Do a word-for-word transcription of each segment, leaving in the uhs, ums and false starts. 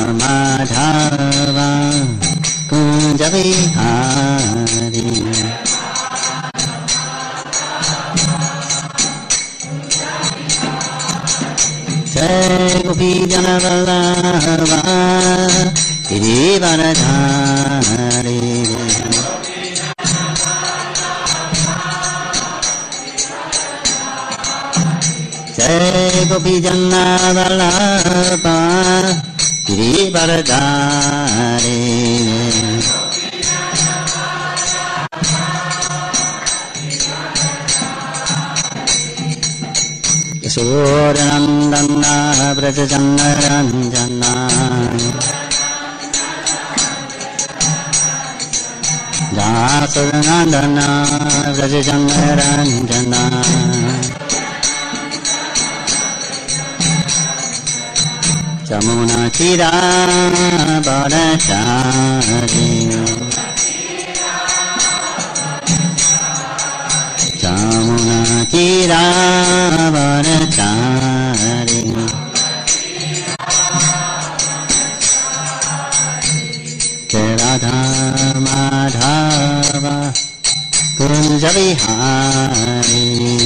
माधव कुंज बिहारी जय गोपी जन वल्लभ गिरिवरधारी जय गोपी जन वल्लभ गिरिवरधारी यशोरनंदन व्रज रंजन जासुरनंदन व्रज रंजन जमुना तीरा बरसारी जमुना तीरा बरसारी राधा माधव कुंज बिहारी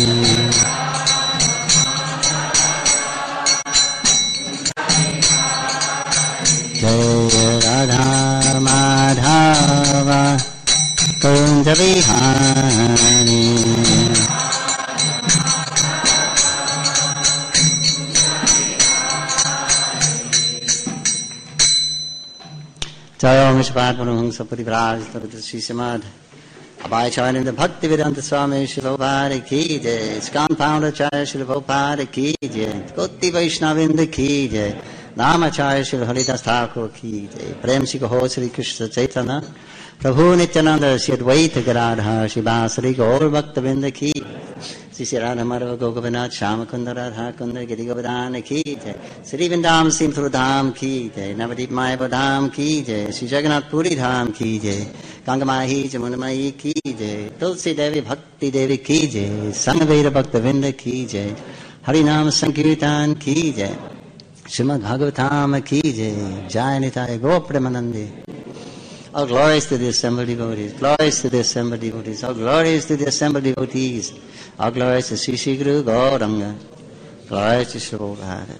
जय राधा माधव कुंज बिहारी जय विश्वपाद परमहंस परिव्राज श्री समाध अबाचार्य भक्ति वेदांत स्वामी श्री भगवान की जय स्कान फाउंडाचार्य श्री भगवान की जय कोटि वैष्णविंद की जय नामाचार्य श्री हरिदास ठाकुर की जय प्रेम श्री हो श्री कृष्ण चैतन्य प्रभु नित्यानंद श्री अद्वैत गदाधर श्री बांसुरी गौर भक्तविंद की श्री श्री राधा माधव गोपनाथ श्याम कुंद राधा कुंद गिरि गोवर्धन की जय श्री वृंदावन सिंधु धाम की जय नवदीप मायापुर धाम की जय श्री जगन्नाथ पुरी धाम की जय गंगमाही जमुनमयी की जय तुलसी देवी भक्ति देवी की जय संग वीर भक्त विंद की जय हरि नाम संकीर्तन की जय श्रीमद् भागवतम की जय जय निताय गो प्रेमानंदे. All glories to the assembled devotees, glories to the assembled devotees, all glories to the assembled devotees, all glories to Sri Sri Guru Gauranga, glories to Sri Prabhupada.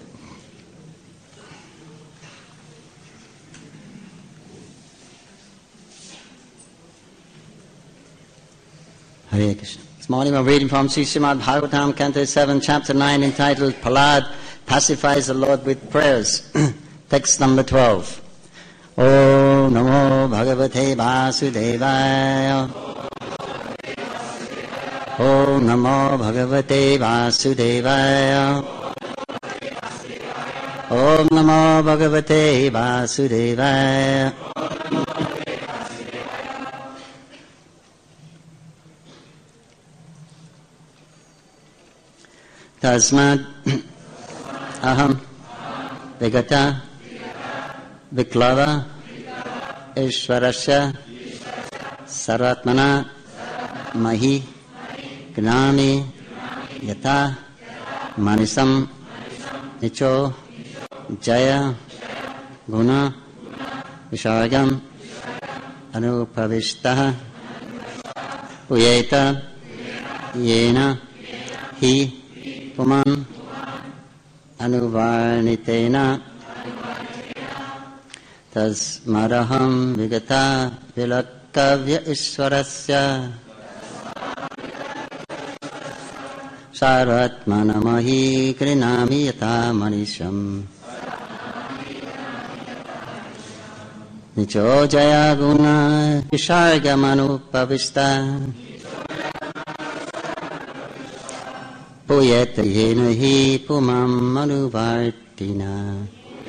Hare Krishna. This morning we're reading from Sri Srimad Bhagavatam, Canto seven, Chapter nine, entitled Prahlad Pacifies the Lord with Prayers. Text number twelve. Om Namo Bhagavate Vasudevaya. Om Namo Bhagavate Vasudevaya. Om Namo Bhagavate Vasudevaya. Tasmad Aham Vigata Viklava Ishvarasya Sarvatmana Mahi Gnani Yata Manisam Nicho Jaya Guna Vishagam Anupavishtaha Uyeta Yena Hi Puman Anuvarnitena Tasmaraham Vigata Vilakavya Ishwarasya Sarvatmanamahi Krinami Yata Manisham Nicho Jaya Guna Vishargamanupavista Puyeta Yena Hi Pumam Anuvartina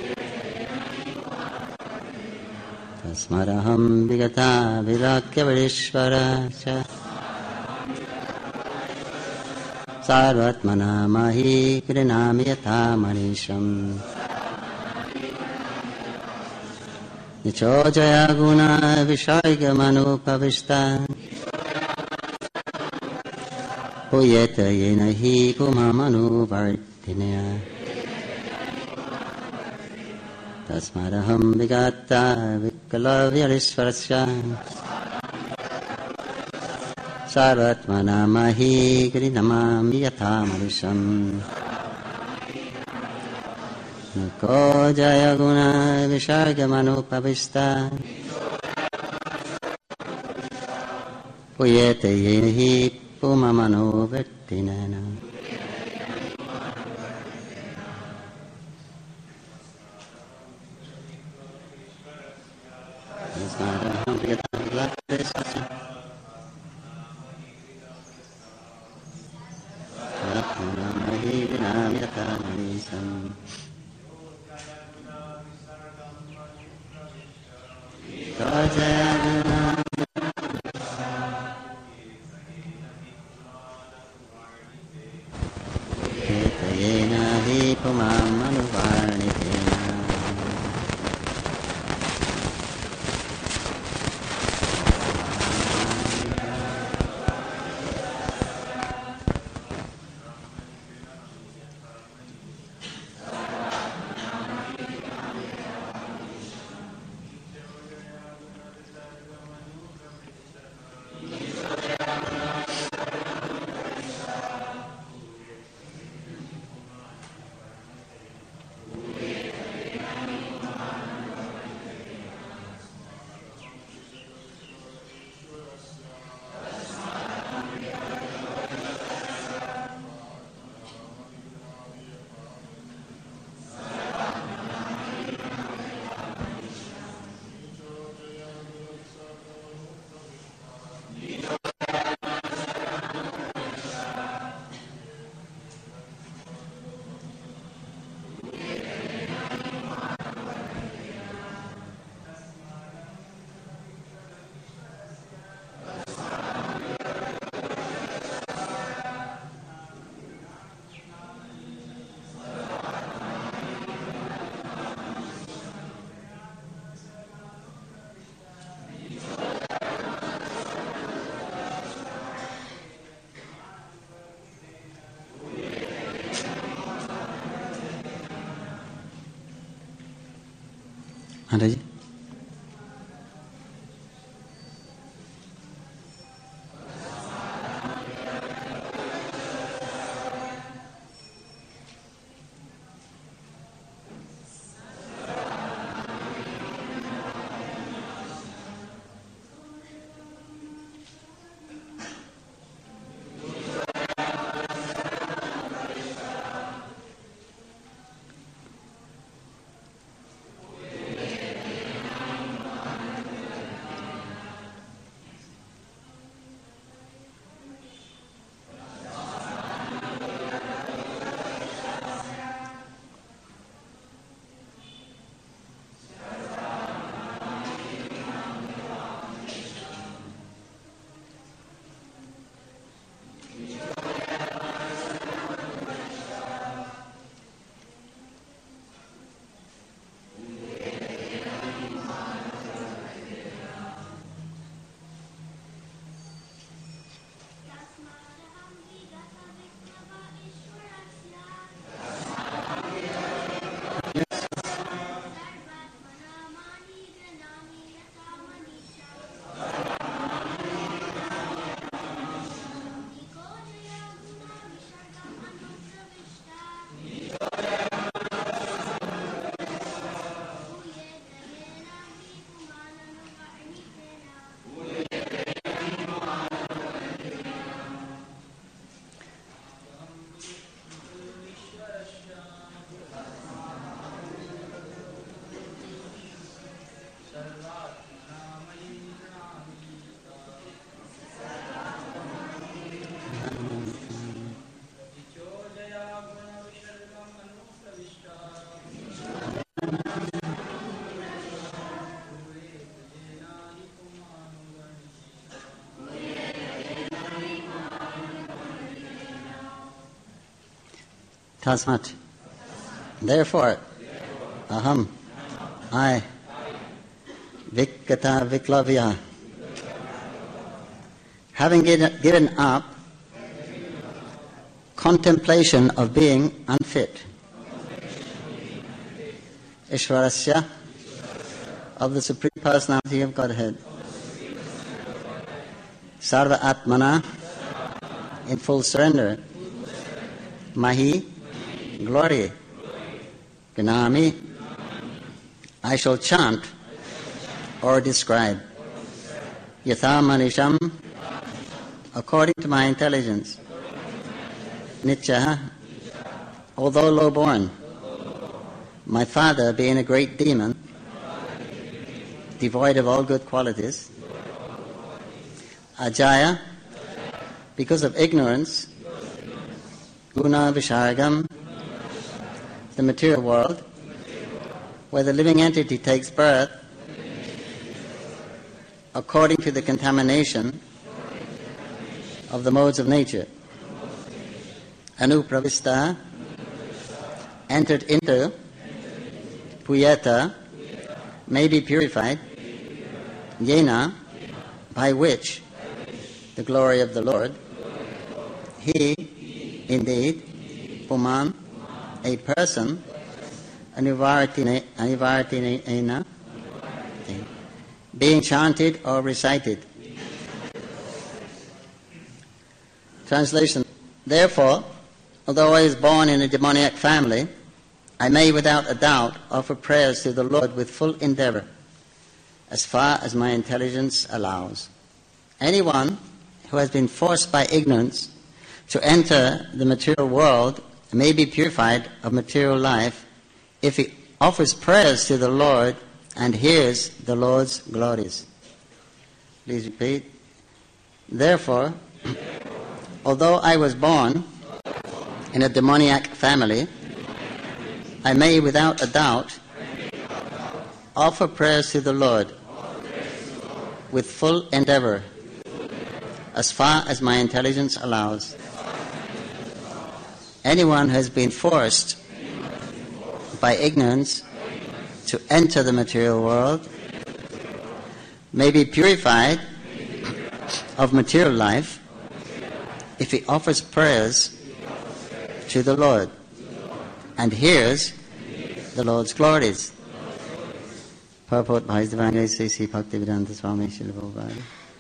Tasmaraham Vigata Vilakya Vishvara Sarvatmana Mahi Krinami Yata Manisham Nicho Jaya Guna Vishargamanupavista Puyeta Yena Hi Pumam Anuvartina Tasmadaham vigata vikalavyarishvarasya sarvatmana mahi grinamami yathamarisham Nuko jaya guna visargamanupavista Puyete yehi pumamano vettinena Andaji. Tasmat. Therefore, aham, I, Vikata Viklavya, having given up contemplation of being unfit, Ishwarasya, of the Supreme Personality of Godhead, Sarva Atmana, in full surrender, Mahi, glory, Ganami, I shall chant or describe, Yatha Manisham, according to my intelligence, Nitya, although low-born, my father being a great demon, devoid of all good qualities, Ajaya, because of ignorance, Guna Vishargam, the material world, where the living entity takes birth according to the contamination of the modes of nature. Anupravista, entered into, Puyeta, may be purified, Yena, by which the glory of the Lord, he, indeed, Puman, a person, Anivartina, being chanted or recited. Translation. Therefore, although I was born in a demoniac family, I may without a doubt offer prayers to the Lord with full endeavor, as far as my intelligence allows. Anyone who has been forced by ignorance to enter the material world may be purified of material life if he offers prayers to the Lord and hears the Lord's glories. Please repeat. Therefore, although I was born in a demoniac family, I may without a doubt offer prayers to the Lord with full endeavor, as far as my intelligence allows. Anyone who has been forced by ignorance to enter the material world may be purified of material life if he offers prayers to the Lord and hears the Lord's glories. Purport by His Divine Grace Sri Sri Bhaktivedanta Swami Srila Prabhupada.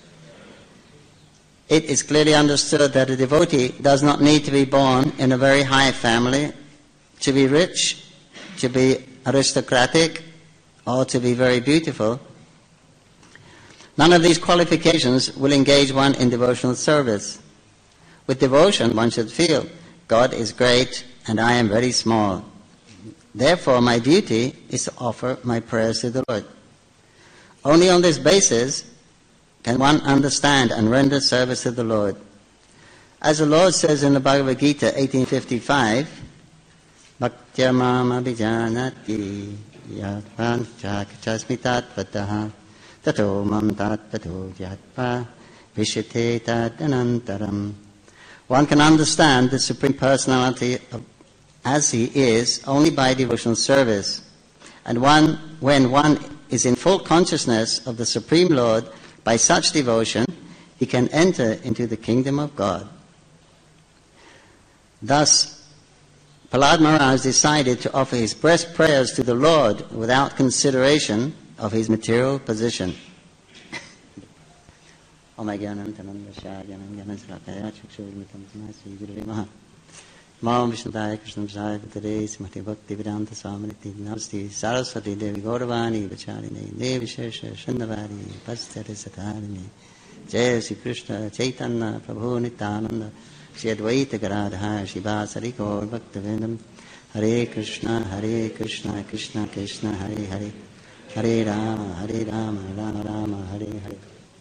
It is clearly understood that a devotee does not need to be born in a very high family, to be rich, to be aristocratic, or to be very beautiful. None of these qualifications will engage one in devotional service. With devotion, one should feel, God is great and I am very small. Therefore, my duty is to offer my prayers to the Lord. Only on this basis can one understand and render service to the Lord. As the Lord says in the Bhagavad Gita, eighteen fifty-five, Bhaktya mam abhijanati yadvanchakachasmi tatvataha tato mam tatvato jatva vishite tadanantaram. One can understand the Supreme Personality of, as He is only by devotional service. And one, when one is in full consciousness of the Supreme Lord, by such devotion, he can enter into the kingdom of God. Thus, Prahlad Maharaj decided to offer his best prayers to the Lord without consideration of his material position. Mam Vishnudaya Krishna Vijaya Vatare Smati Bhakti Vedanta Swaminiti Namaste Saraswati Devi Gauravani Vacharini Devi Shesha Shandavari Pastari Satarini Jai Sri Krishna Chaitanya Prabhu Nityananda Shri Advaita Garadhara Shiva Sari Gaur Bhakta Vendam Hare Krishna Hare Krishna Krishna Krishna Hare Hare Hare Rama Hare Rama Rama Rama Hare Hare.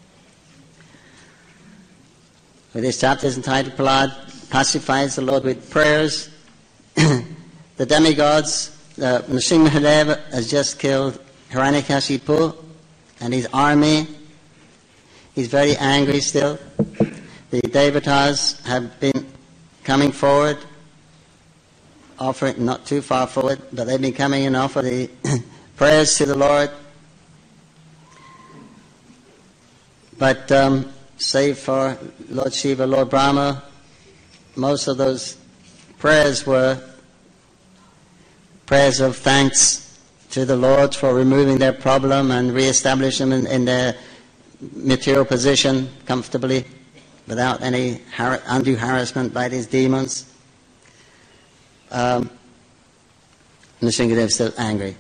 This chapter is entitled Prahlad pacifies the Lord with prayers. The demigods, uh, Nrsimhadev has just killed Hiranyakashipu and his army. He's very angry still. The Devatas have been coming forward, offering, not too far forward, but they've been coming and offering the prayers to the Lord. But um, save for Lord Shiva, Lord Brahma, most of those prayers were prayers of thanks to the Lord for removing their problem and re-establish them in, in their material position comfortably without any har- undue harassment by these demons. Um, Nrsingadev is still angry.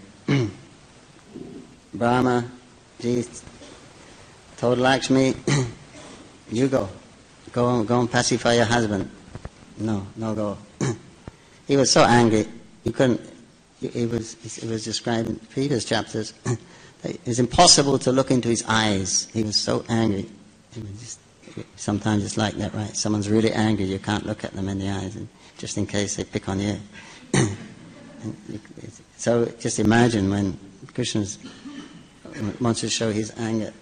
Brahma, ji, told Lakshmi, you go. Go, go and pacify your husband. No, no go. He was so angry, you couldn't, it was, it was described in previous chapters, it was impossible to look into his eyes. He was so angry. It was just, sometimes it's like that, right? Someone's really angry, you can't look at them in the eyes, and just in case they pick on you. So just imagine when Krishna wants to show his anger.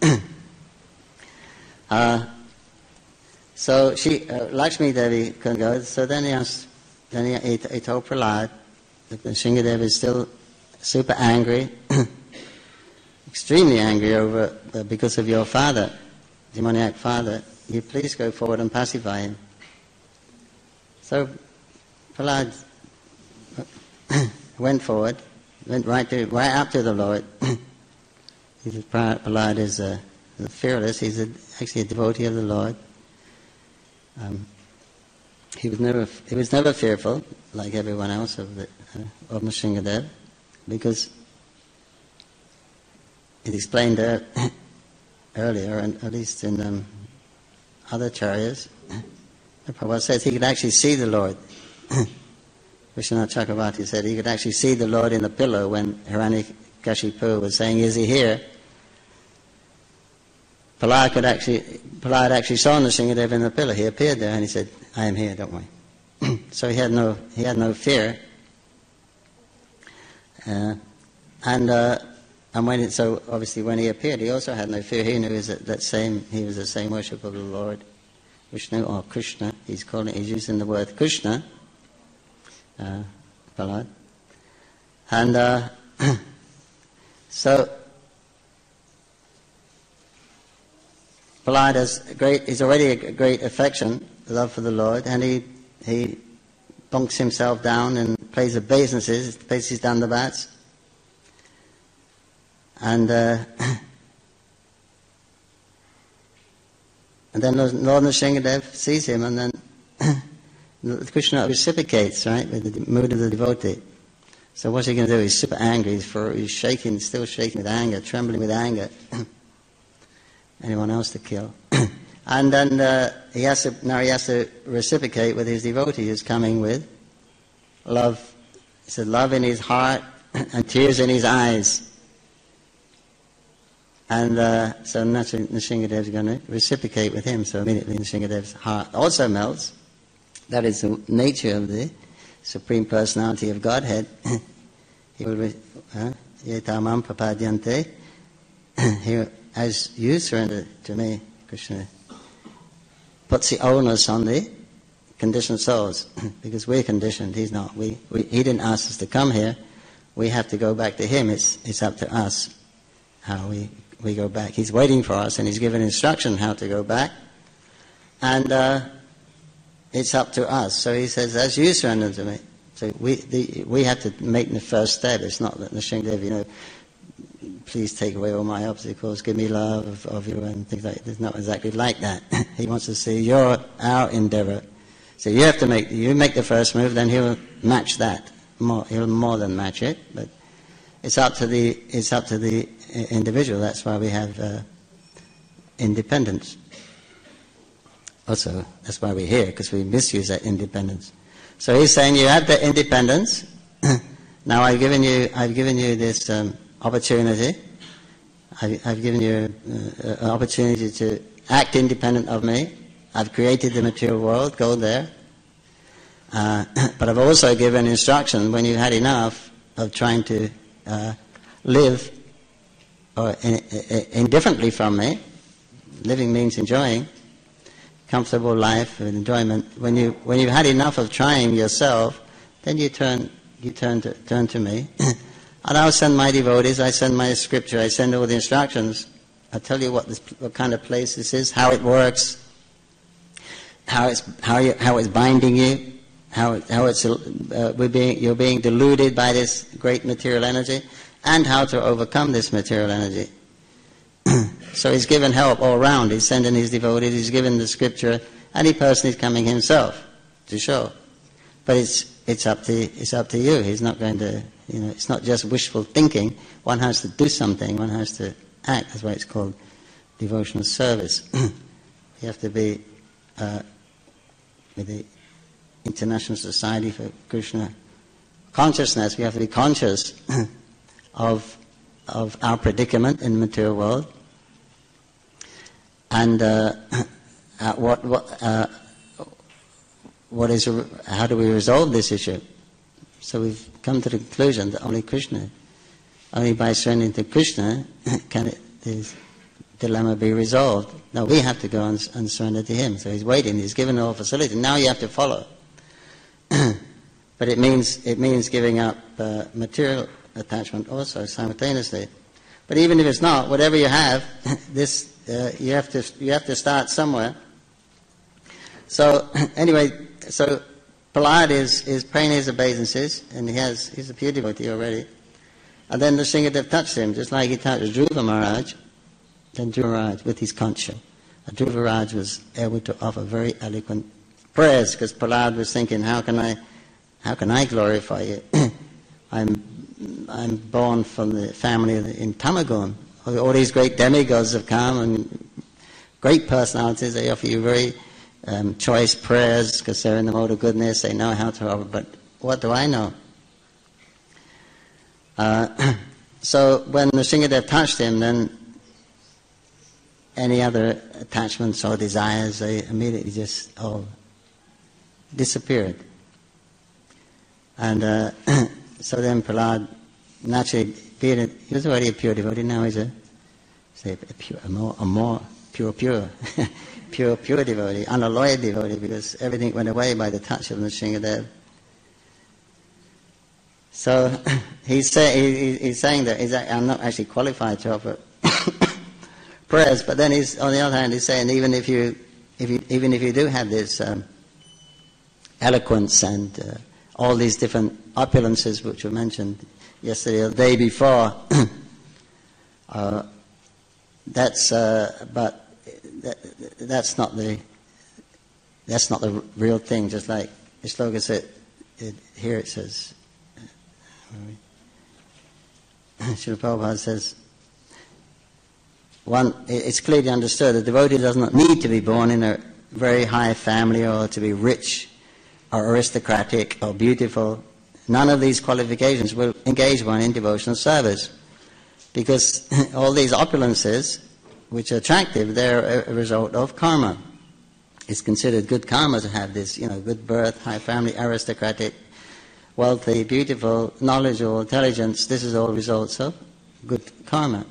uh, so she, uh, Lakshmi Devi couldn't go. So then he asked, then he, he, he told Prahlad that Nrsingadev is still super angry, extremely angry over uh, because of your father, demoniac father. You please go forward and pacify him. So Prahlad went forward, went right to right up to the Lord. Prahlad is uh, fearless. He's a, actually a devotee of the Lord. Um, he was never he was never fearful like everyone else of the uh, of Nrsingadev, because it explained uh, earlier, and at least in um, other charyas, Prabhupada says he could actually see the Lord. Vishwanath Chakravarti said he could actually see the Lord in the pillow when Hiranyakashipu was saying, "Is he here?" Prahlad could actually, Prahlad actually saw Nrsingadev in the pillow. He appeared there and he said, "I am here, don't worry." So he had no, he had no fear. Uh, and uh, and when it, so obviously when he appeared, he also had no fear. He knew he was that, that same, he was the same worship of the Lord, Vishnu or Krishna. He's calling, he's using the word Krishna. Uh, Prahlad. And uh, so Prahlad has great, he's already a great affection, love for the Lord, and he he bunks himself down and plays obeisances, plays his dandavats. And uh, and then Lord Nrsingadev sees him, and then Krishna reciprocates, right, with the mood of the devotee. So what's he going to do? He's super angry. He's, for, he's shaking, still shaking with anger, trembling with anger. Anyone else to kill? And then uh, he has to, now he has to reciprocate with his devotee who's coming with love. He said, love in his heart and tears in his eyes. And uh, so naturally Nrsingadev is going to reciprocate with him. So immediately Nrsingadev's heart also melts. That is the nature of the Supreme Personality of Godhead. He will, yetamam papadyante. As you surrender to me, Krishna puts the onus on the conditioned souls, because we're conditioned. He's not. We, we he didn't ask us to come here. We have to go back to him. It's it's up to us how we we go back. He's waiting for us, and he's given instruction how to go back, and. Uh, It's up to us. So he says, as you surrender to me. So we the, we have to make the first step. It's not that Nrsingadev, you know, please take away all my obstacles, give me love of, of you and things like that. It's not exactly like that. He wants to see your, our endeavor. So you have to make, you make the first move, then he'll match that. More, he'll more than match it. But it's up to the, it's up to the individual. That's why we have uh, independence. Also, that's why we're here, because we misuse that independence. So he's saying you have the independence. Now I've given you, I've given you this um, opportunity. I've, I've given you uh, an opportunity to act independent of me. I've created the material world. Go there. Uh, but I've also given instruction when you've had enough of trying to uh, live or in, in, indifferently from me. Living means enjoying. Comfortable life and enjoyment. When you when you've had enough of trying yourself, then you turn you turn to turn to me, and I'll send my devotees. I send my scripture. I send all the instructions. I tell you what this what kind of place this is, how it works, how it's how you, how it's binding you, how how it's uh, we're being you're being deluded by this great material energy. and how to overcome this material energy. So he's given help all round. He's sending his devotees, he's given the scripture, and he personally is coming himself to show. But it's it's up to it's up to you. He's not going to, you know, it's not just wishful thinking. One has to do something. One has to act. That's why it's called devotional service. You have to be uh, with the International Society for Krishna Consciousness. We have to be conscious of of our predicament in the material world, and uh, uh, what what. Uh, What is, how do we resolve this issue? So we've come to the conclusion that only Krishna, only by surrendering to Krishna can it, this dilemma be resolved. Now we have to go and, and surrender to him. So he's waiting, he's given all facility. Now you have to follow. But it means it means giving up uh, material attachment also simultaneously. But even if it's not, whatever you have, this uh, you have to you have to start somewhere. So anyway. So Prahlad is, is paying his obeisances, and he has he's a pure devotee already. And then the Nrsimhadev touched him, just like he touched Dhruva Maharaj. Then Dhruva Maharaj, with his concha, Dhruva Maharaj was able to offer very eloquent prayers, because Prahlad was thinking, how can I, how can I glorify you? I'm I'm born from the family in Tamagun. All these great demigods have come, and great personalities. They offer you very Um, choice prayers because they're in the mode of goodness, they know how to offer, but what do I know? Uh, so when Nrsimhadev touched him, then any other attachments or desires, they immediately just all disappeared. And uh, so then Prahlad, naturally, being a, he was already a pure devotee, now he's a, say, a, pure, a, more, a more pure, pure. Pure, pure devotee, unalloyed devotee, because everything went away by the touch of Nrsimhadev. So he's, say, he, he's saying that he's, I'm not actually qualified to offer prayers, but then he's on the other hand he's saying even if you, if you even if you do have this um, eloquence and uh, all these different opulences which were mentioned yesterday or the day before, uh, that's uh, but. That, that's not the that's not the real thing. Just like the slogan said, it, here it says, Srila Prabhupada says, one, it's clearly understood the devotee does not need to be born in a very high family or to be rich or aristocratic or beautiful. None of these qualifications will engage one in devotional service, because all these opulences which are attractive, they're a result of karma. It's considered good karma to have this, you know, good birth, high family, aristocratic, wealthy, beautiful, knowledgeable, intelligence. This is all results of good karma.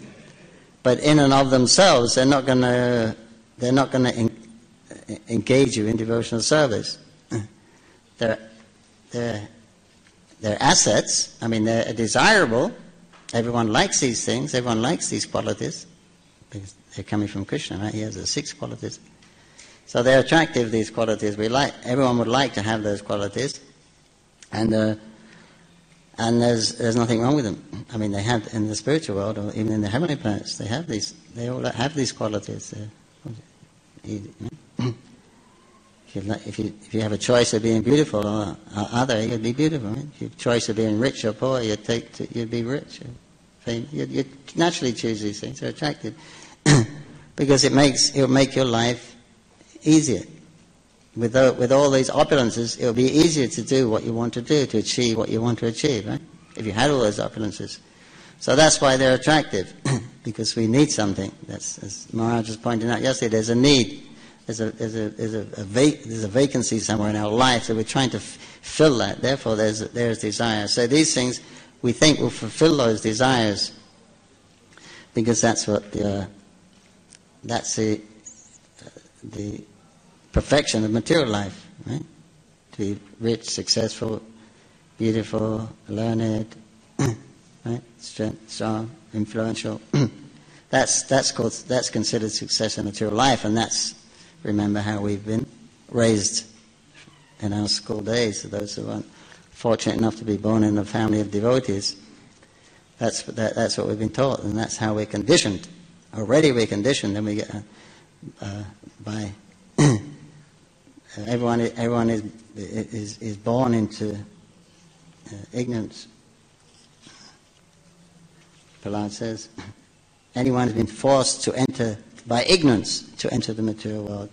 But in and of themselves, they're not going to they're not going to en- engage you in devotional service. They're they're they're assets. I mean, they're desirable. Everyone likes these things. Everyone likes these qualities. Because they're coming from Krishna, right? He has the six qualities. So they're attractive, these qualities. We like, everyone would like to have those qualities. And uh, and there's there's nothing wrong with them. I mean, they have in the spiritual world, or even in the heavenly planets, they have these, they all have these qualities. Uh, you know? if, you like, if, you, if you have a choice of being beautiful or, or other, you'd be beautiful. Right? If you have a choice of being rich or poor, you'd, take to, you'd be rich. You'd, you'd naturally choose these things. They're attractive. Because it makes it will make your life easier. With the, with all these opulences, it will be easier to do what you want to do, to achieve what you want to achieve, right? If you had all those opulences. So that's why they're attractive, because we need something. That's, as Maharaj was pointing out yesterday, there's a need. There's a, there's a, there's a, a, vac- there's a vacancy somewhere in our life, so we're trying to f- fill that. Therefore, there's, there's desire. So these things we think will fulfill those desires, because that's what the, uh, that's the, uh, the perfection of material life, right? To be rich, successful, beautiful, learned, right? Strength, strong, influential. that's that's called that's considered success in material life, and that's, remember how we've been raised in our school days. Those who aren't fortunate enough to be born in a family of devotees, That's, that, that's what we've been taught, and that's how we're conditioned. Already we're conditioned, and we get uh, uh, by everyone. Everyone is is is born into uh, ignorance. Prahlad says, anyone has been forced to enter by ignorance to enter the material world.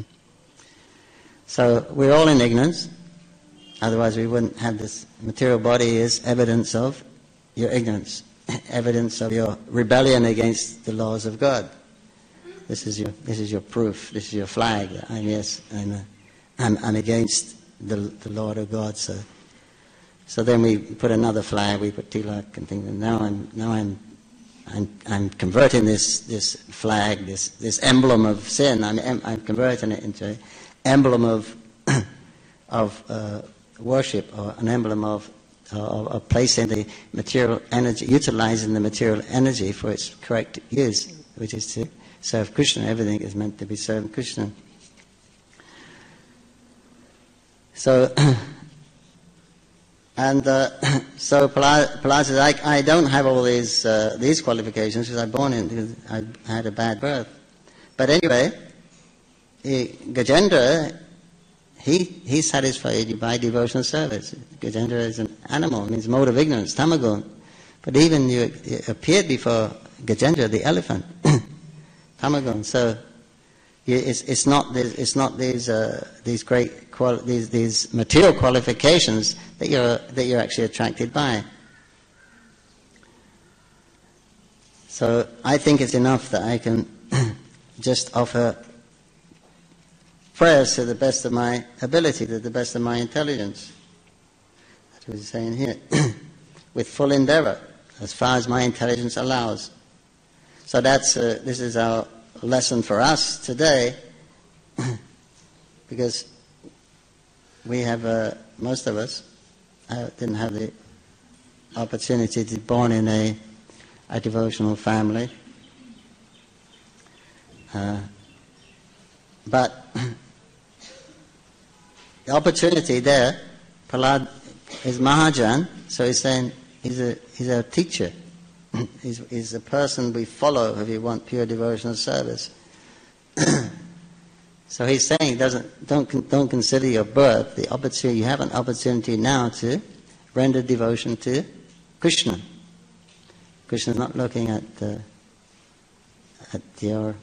So we're all in ignorance. Otherwise, we wouldn't have this. Material body is evidence of your ignorance, evidence of your rebellion against the laws of God. This is your this is your proof. This is your flag. I'm yes. I'm a, I'm, I'm against the the Lord of God. So so then we put another flag. We put tilak and things. And now I'm now I'm I'm I'm converting this this flag, this this emblem of sin. I'm I'm converting it into an emblem of of uh, worship, or an emblem of Of, of placing the material energy, utilizing the material energy for its correct use, which is to serve Krishna. Everything is meant to be served Krishna. So, and uh, so Prahlad says, I, I don't have all these uh, these qualifications because I born in, I had a bad birth. But anyway, he, Gajendra, He, he's satisfied by devotional service. Gajendra is an animal, means mode of ignorance, tamagun. But even you, you appeared before Gajendra, the elephant, tamagun. So you, it's, it's not these, it's not these uh, these great quali- these these material qualifications that you're that you're actually attracted by. So I think it's enough that I can just offer prayers to the best of my ability, to the best of my intelligence. That's what he's saying here. With full endeavor, as far as my intelligence allows. So that's uh, this is our lesson for us today, because we have uh, most of us uh, didn't have the opportunity to be born in a, a devotional family, uh, but the opportunity there, Prahlad is Mahajan, so he's saying he's a he's a teacher. he's, he's a person we follow if you want pure devotional service. So he's saying, doesn't don't don't consider your birth the opportunity. You have an opportunity now to render devotion to Krishna. Krishna's not looking at uh, at your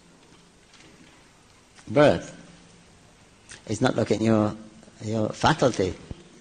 birth. He's not looking at your your faculty.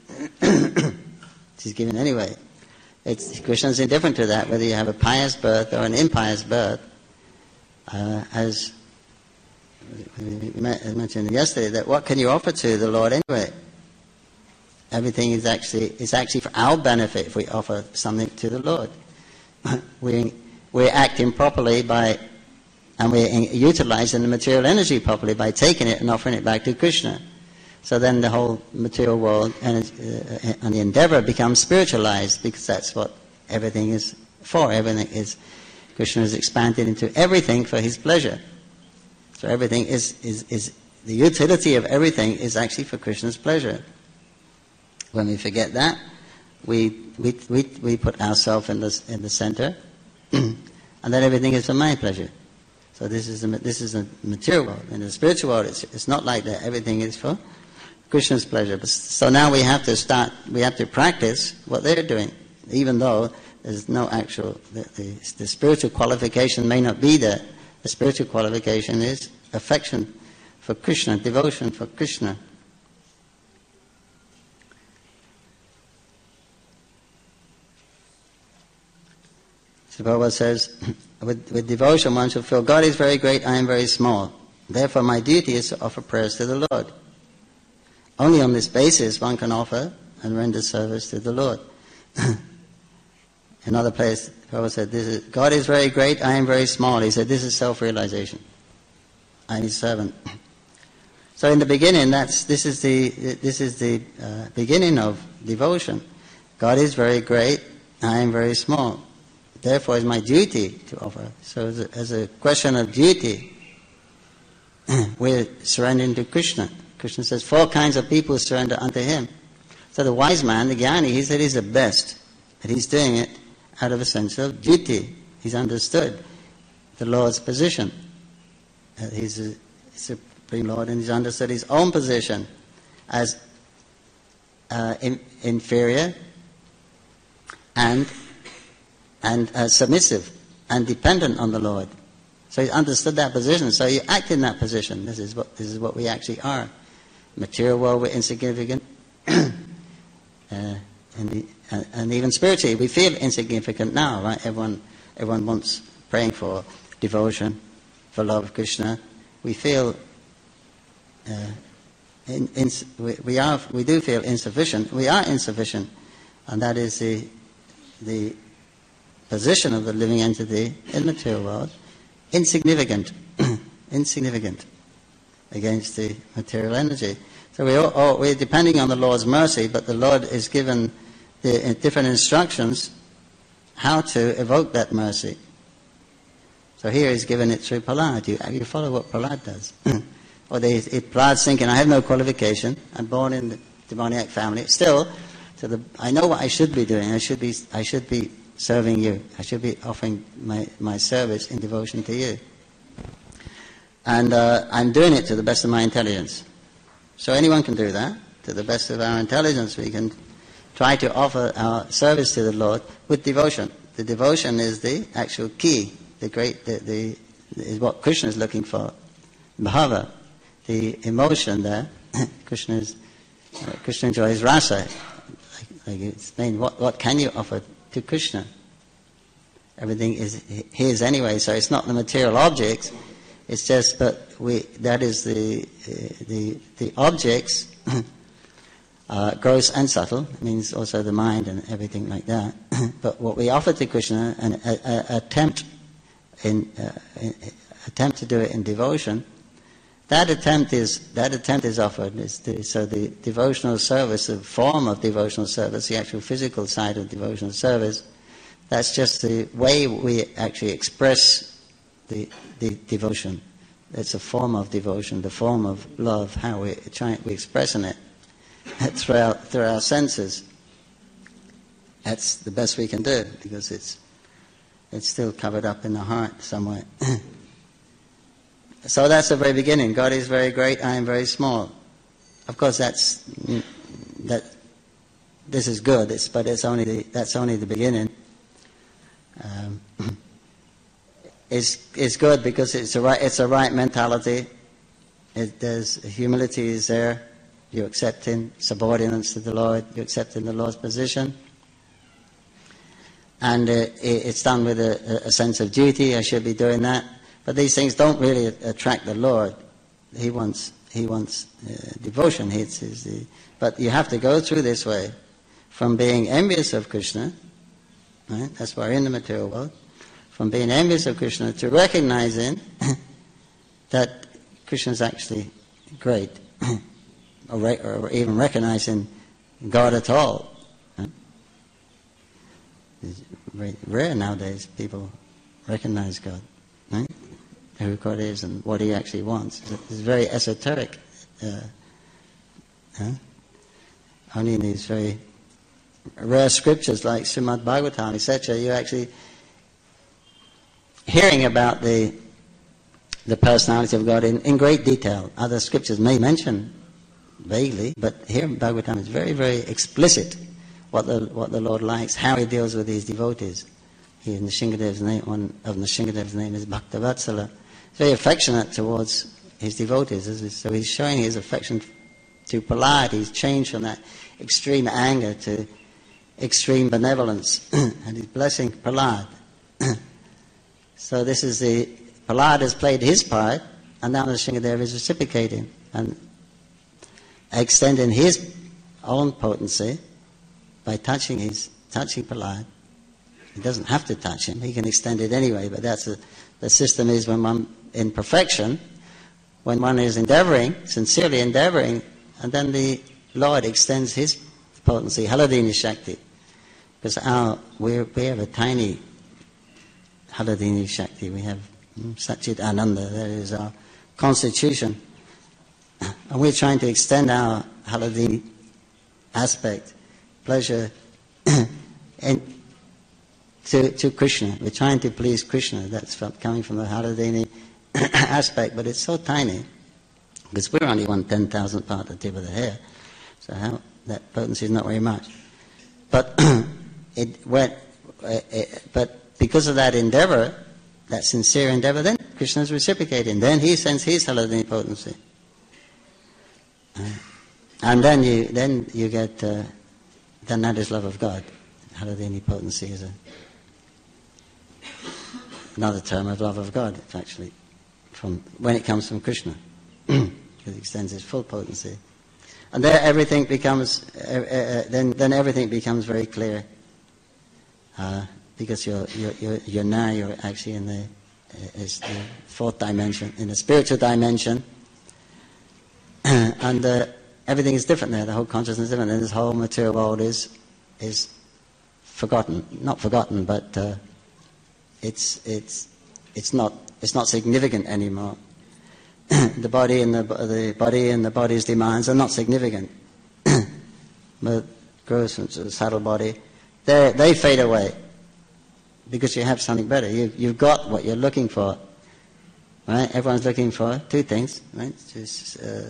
He's given anyway. It's, Krishna's indifferent to that, whether you have a pious birth or an impious birth. Uh, as we mentioned yesterday, that what can you offer to the Lord anyway? Everything is actually is actually for our benefit if we offer something to the Lord. we we're acting properly by. And we're utilizing the material energy properly by taking it and offering it back to Krishna. So then the whole material world and, uh, and the endeavor becomes spiritualized, because that's what everything is for. Everything is, Krishna is expanded into everything for his pleasure. So everything is, is, is the utility of everything is actually for Krishna's pleasure. When we forget that, we we we, we put ourselves in the, in the center, and then everything is for my pleasure. So this is a, this is a material world. In the spiritual world, it's, it's not like that. Everything is for Krishna's pleasure. But, so now we have to start, we have to practice what they're doing, even though there's no actual, the, the, the spiritual qualification may not be there. The spiritual qualification is affection for Krishna, devotion for Krishna. So Prabhupada says, With, with devotion one shall feel, God is very great, I am very small. Therefore my duty is to offer prayers to the Lord. Only on this basis one can offer and render service to the Lord. Another place, Prabhupada said, this is, God is very great, I am very small. He said, this is self-realization. I am his servant. So in the beginning, that's this is the this is the uh, beginning of devotion. God is very great, I am very small. Therefore, it's my duty to offer. So as a, as a question of duty, we're surrendering to Krishna. Krishna says four kinds of people surrender unto him. So the wise man, the Jnani, he said he's the best, that he's doing it, out of a sense of duty. He's understood the Lord's position. Uh, he's a Supreme Lord, and he's understood his own position as uh, in, inferior and and uh, submissive and dependent on the Lord. So he's understood that position. So you act in that position. This is what this is what we actually are. Material world, we're insignificant. uh, and, the, uh, and even spiritually, we feel insignificant now, right? Everyone, everyone wants praying for devotion, for love of Krishna. We feel, uh, in, in, we, we are, we do feel insufficient. We are insufficient, and that is the the position of the living entity in the material world. Insignificant, insignificant against the material energy. So we all, all, we're depending on the Lord's mercy, but the Lord is given the uh, different instructions how to evoke that mercy. So here he's given it through Prahlad. You, you follow what Prahlad does. Or the, it, Prahlad's thinking, I have no qualification. I'm born in the demoniac family. Still, so the, I know what I should be doing. I should be, I should be serving you. I should be offering my, my service in devotion to you. And uh, I'm doing it to the best of my intelligence. So anyone can do that. To the best of our intelligence, we can try to offer our service to the Lord with devotion. The devotion is the actual key. The great, the, the is what Krishna is looking for. Bhava, the emotion there. Krishna is, uh, Krishna enjoys rasa. Like, like you explained, what what can you offer to Krishna? Everything is his anyway, so it's not the material objects. It's just, but we that is the uh, the the objects, uh, gross and subtle. It means also the mind and everything like that. But what we offer to Krishna, an a, a attempt in, uh, in attempt to do it in devotion, that attempt is that attempt is offered. Is the, so the devotional service, the form of devotional service, the actual physical side of devotional service. That's just the way we actually express the, the devotion. It's a form of devotion, the form of love, how we try we expressing it through our, through our senses. That's the best we can do, because it's it's still covered up in the heart somewhere. So that's the very beginning. God is very great, I am very small. Of course, that's that. This is good, it's, but it's only the, that's only the beginning. Um, it's it's good because it's a right it's a right mentality. It, there's humility is there. You're accepting subordinance to the Lord. You're accepting the Lord's position, and uh, it, it's done with a, a sense of duty. I should be doing that. But these things don't really attract the Lord. He wants he wants uh, devotion. It's, it's the, but you have to go through this way, from being envious of Krishna. Right? That's why we're in the material world. From being envious of Krishna to recognizing that Krishna is actually great, or, re- or even recognizing God at all. Right? It's very rare nowadays people recognize God, right? Who God is and what He actually wants. It's very esoteric. Uh, huh? Only in these very rare scriptures like Srimad Bhagavatam, et cetera, you're actually hearing about the the personality of God in, in great detail. Other scriptures may mention vaguely, but here in Bhagavatam is very, very explicit what the what the Lord likes, how He deals with His devotees. He in Nrsingadev's name, one of Nrsingadev's name is Bhaktavatsala. He's very affectionate towards His devotees. So He's showing His affection to Prahlad. He's changed from that extreme anger to extreme benevolence, and He's blessing Prahlad. So this is the Prahlad has played his part, and now Nrsingadeva is reciprocating and extending his own potency by touching his touching Prahlad. He doesn't have to touch him; he can extend it anyway. But that's a, the system is when one in perfection, when one is endeavoring, sincerely endeavoring, and then the Lord extends His potency, Haladini Shakti. Because our, we're, we have a tiny Haladini Shakti. We have Satchit Ananda. That is our constitution. And we're trying to extend our Haladini aspect, pleasure, and to, to Krishna. We're trying to please Krishna. That's from, coming from the Haladini aspect, but it's so tiny because we're only one ten thousandth part of the tip of the hair. So how, that potency is not very much. But it went, uh, it, but because of that endeavor, that sincere endeavor, then Krishna is reciprocating. Then he sends his Haladini potency, uh, and then you then you get uh, then that is love of God. Haladini potency is a, another term of love of God. It's actually from when it comes from Krishna, because it extends its full potency. And there, everything becomes uh, uh, then. Then everything becomes very clear, uh, because you're, you're you're you're now you're actually in the uh, is the fourth dimension, in the spiritual dimension, and uh, everything is different there. The whole consciousness is different. And this whole material world is is forgotten, not forgotten, but uh, it's it's it's not it's not significant anymore. The body and the, the body and the body's demands are not significant. The gross and subtle body, they they fade away because you have something better. You you've got what you're looking for, right? Everyone's looking for two things, right? Just uh,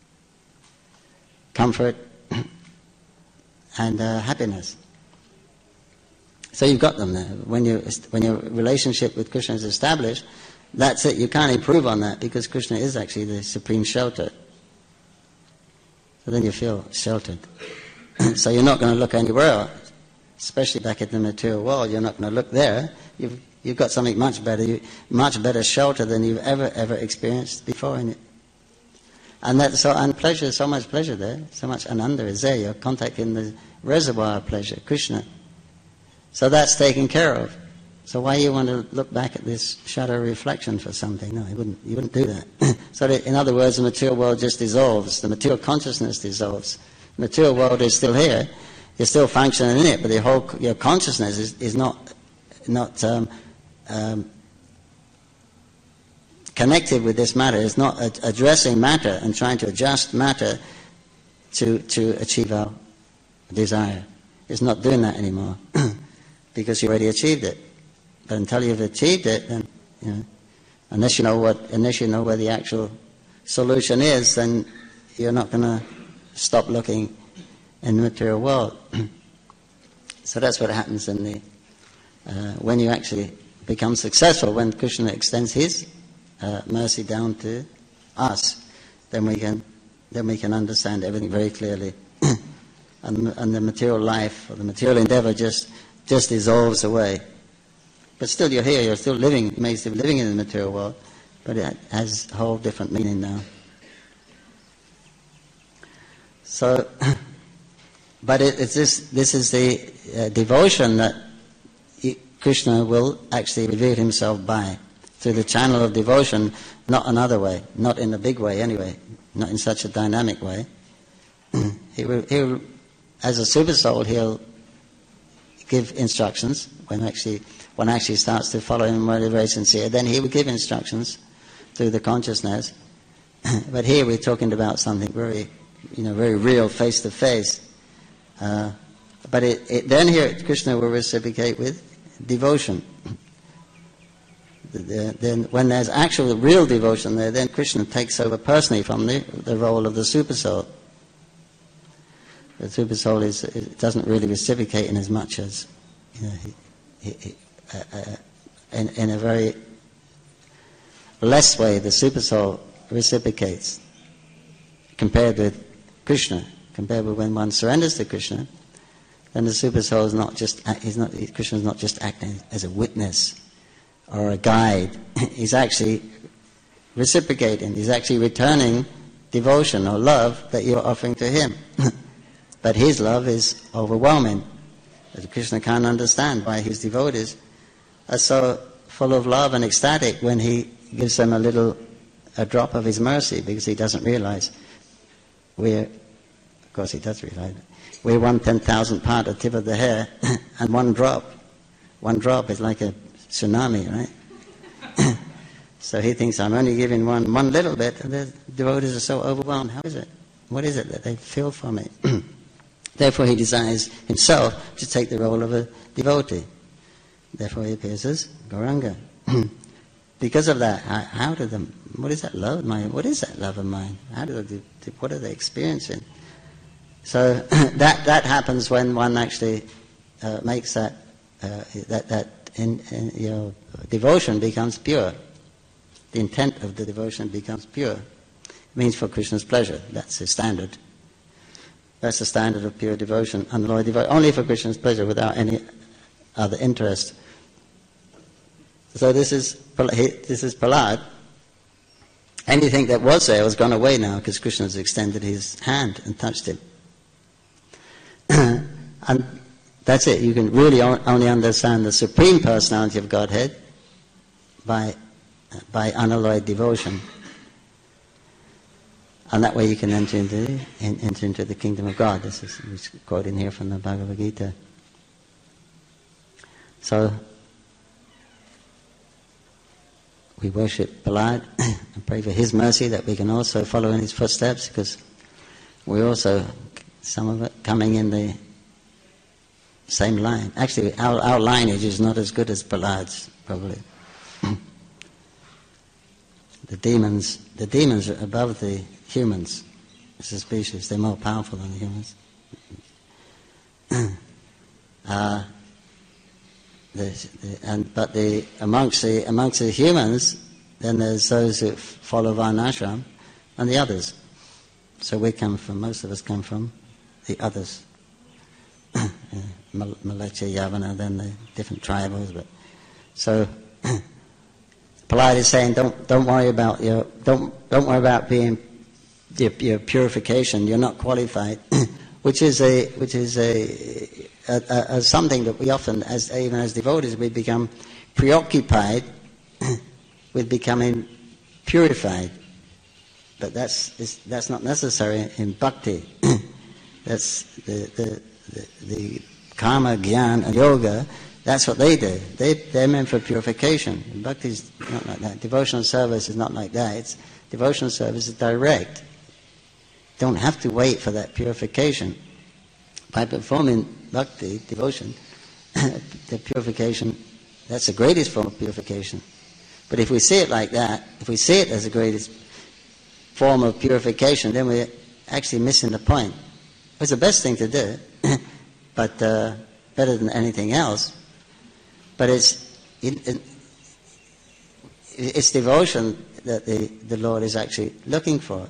comfort and uh, happiness. So you've got them there. When you when your relationship with Krishna is established, that's it. You can't improve on that because Krishna is actually the supreme shelter. So then you feel sheltered. So you're not going to look anywhere else, especially back in the material world. You're not going to look there. You've you've got something much better, you, much better shelter than you've ever ever experienced before in it. And that so and pleasure, so much pleasure there, so much ananda is there. You're contacting the reservoir of pleasure, Krishna. So that's taken care of. So why you want to look back at this shadow reflection for something? No, you wouldn't. You wouldn't do that. So that, in other words, the material world just dissolves. The material consciousness dissolves. The material world is still here. You're still functioning in it, but the whole your consciousness is, is not not um, um, connected with this matter. It's not ad- addressing matter and trying to adjust matter to to achieve our desire. It's not doing that anymore because you already achieved it. But until you've achieved it, then you know, unless you know what, unless you know where the actual solution is, then you're not going to stop looking in the material world. So that's what happens in the uh, when you actually become successful. When Krishna extends his uh, mercy down to us, then we can then we can understand everything very clearly, and and the material life or the material endeavor just just dissolves away. But still you're here, you're still living, you may still be living in the material world, but it has a whole different meaning now. So, but it, it's this, this is the uh, devotion that he, Krishna will actually reveal himself by, through the channel of devotion, not another way, not in a big way anyway, not in such a dynamic way. he will, he will, as a super soul, he'll give instructions when actually one actually starts to follow him when they're very sincere. Then he will give instructions through the consciousness. But here we're talking about something very, you know, very real, face to face. But it, it, then here Krishna will reciprocate with devotion. The, the, then when there's actual real devotion there, then Krishna takes over personally from the, the role of the super soul. The super soul is it doesn't really reciprocate in as much as, you know, he, he, uh, uh, in, in a very less way the super soul reciprocates compared with Krishna. Compared with when one surrenders to Krishna, then the super soul is not just he's not Krishna is not just acting as a witness or a guide. He's actually reciprocating. He's actually returning devotion or love that you're offering to him. But his love is overwhelming. But Krishna can't understand why his devotees are so full of love and ecstatic when he gives them a little, a drop of his mercy, because he doesn't realize we're, of course he does realize, we're one ten thousandth part of the tip of the hair, and one drop, one drop is like a tsunami, right? So he thinks, I'm only giving one, one little bit, and the devotees are so overwhelmed. How is it? What is it that they feel for me? Therefore he desires himself to take the role of a devotee. Therefore he appears as Gauranga. Because of that, how, how do them? What is that love of mine? What is that love of mine? How do they? What are they experiencing? So that that happens when one actually uh, makes that uh, that that in, in, you know, devotion becomes pure. The intent of the devotion becomes pure. It means for Krishna's pleasure. That's the standard. That's the standard of pure devotion. Unalloyed devotion, only for Krishna's pleasure, without any other interest. So this is this is Prahlad. Anything that was there has gone away now because Krishna has extended his hand and touched him. And that's it. You can really only understand the Supreme Personality of Godhead by by unalloyed devotion. And that way you can enter into enter into the kingdom of God. This is quoting here from the Bhagavad Gita. So we worship Prahlad and pray for his mercy that we can also follow in his footsteps, because we're also, some of it, coming in the same line. Actually, our, our lineage is not as good as Prahlad's, probably. The demons, the demons are above the humans as a species. They're more powerful than the humans. uh, the, the, and but the amongst the amongst the humans, then there's those who follow Varnashram and the others. So we come from, most of us come from the others. uh, Malacha, Yavana, then the different tribals. But so Prahlad is saying, don't don't worry about your don't don't worry about being your, your purification. You're not qualified, which is a which is a, a, a, a something that we often, as even as devotees, we become preoccupied with becoming purified. But that's is, that's not necessary in bhakti. That's the the, the the karma, jnana, and yoga. That's what they do. They they're meant for purification. Bhakti is not like that. Devotional service is not like that. It's devotional service is direct. Don't have to wait for that purification. By performing bhakti, devotion, the purification, that's the greatest form of purification. But if we see it like that, if we see it as the greatest form of purification, then we're actually missing the point. It's the best thing to do, but uh, better than anything else. But it's it, it, it's devotion that the, the Lord is actually looking for.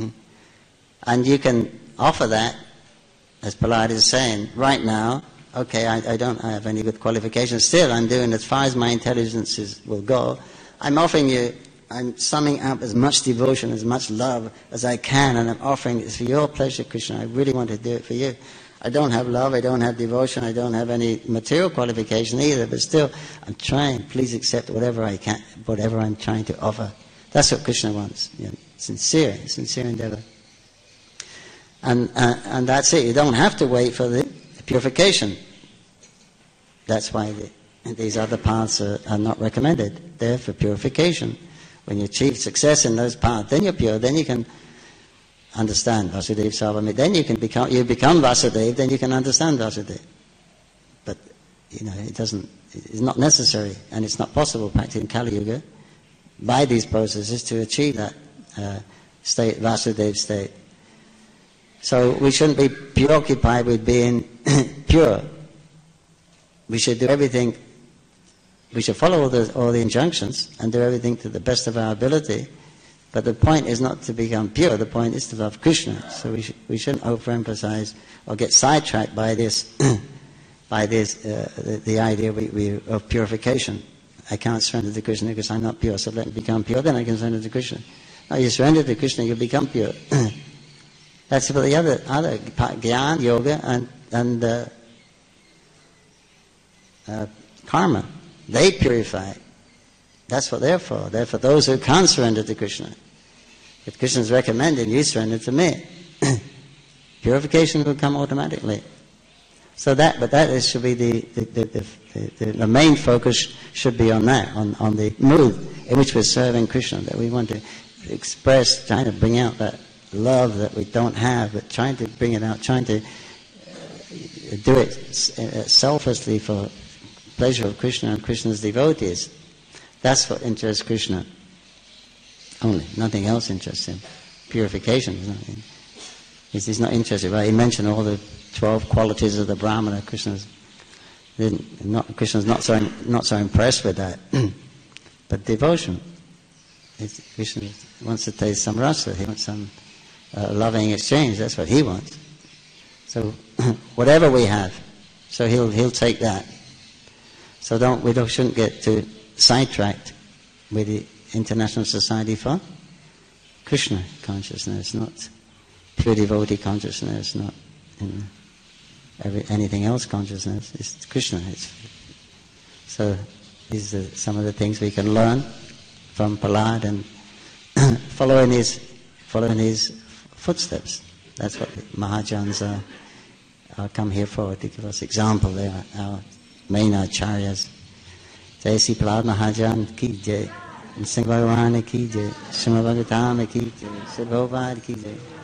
And you can offer that, as Prahlad is saying, right now, okay, I, I don't have any good qualifications. Still, I'm doing as far as my intelligence is, will go. I'm offering you, I'm summing up as much devotion, as much love as I can, and I'm offering it for your pleasure, Krishna. I really want to do it for you. I don't have love, I don't have devotion, I don't have any material qualification either, but still, I'm trying. Please accept whatever I can, whatever I'm trying to offer. That's what Krishna wants. You know, sincere, sincere endeavor. And uh, and that's it. You don't have to wait for the purification. That's why the, these other paths are, are not recommended. They're for purification. When you achieve success in those paths, then you're pure. Then you can understand Vasudeva Sarvamitra. Then you can become you become Vasudeva. Then you can understand Vasudeva. But you know it doesn't. It's not necessary, and it's not possible practicing Kali Yuga by these processes to achieve that uh, state, Vasudeva state. So we shouldn't be preoccupied with being pure. We should do everything, we should follow all the, all the injunctions and do everything to the best of our ability. But the point is not to become pure, the point is to love Krishna. So we, sh we shouldn't overemphasize or get sidetracked by this, by this uh, the, the idea we, we, of purification. I can't surrender to Krishna because I'm not pure, so let me become pure, then I can surrender to Krishna. No, you surrender to Krishna, you become pure. That's for the other, other Gyan, yoga, and, and uh, uh, karma. They purify. That's what they're for. They're for those who can't surrender to Krishna. If Krishna is recommending, you surrender to me. Purification will come automatically. So that, but that is, should be the the, the, the, the the main focus should be on that, on, on the mood in which we're serving Krishna, that we want to express, trying to bring out that love that we don't have, but trying to bring it out, trying to uh, do it uh, selflessly for pleasure of Krishna and Krishna's devotees. That's what interests Krishna. Only. Nothing else interests him. Purification is nothing. He's, he's not interested. Well, he mentioned all the twelve qualities of the Brahmana. Krishna's not, Krishna's not so not so impressed with that. But devotion. It's, Krishna wants to taste some rasa. He wants some uh, loving exchange. That's what he wants. So whatever we have, so he'll he'll take that. So don't we don't shouldn't get too sidetracked with the International Society for Krishna consciousness, not pure devotee consciousness, not you know, every, anything else consciousness. It's Krishna. It's, so these are some of the things we can learn from Prahlad and following his following his footsteps. That's what the Mahajans are, are come here for, to give us example. They are our main acharyas. Jai Sri Prahlad Mahajan ki jai, Singh Bhagavan ki jai, Srimad Bhagavatam ki jai, Sri Prabhupada ki jai.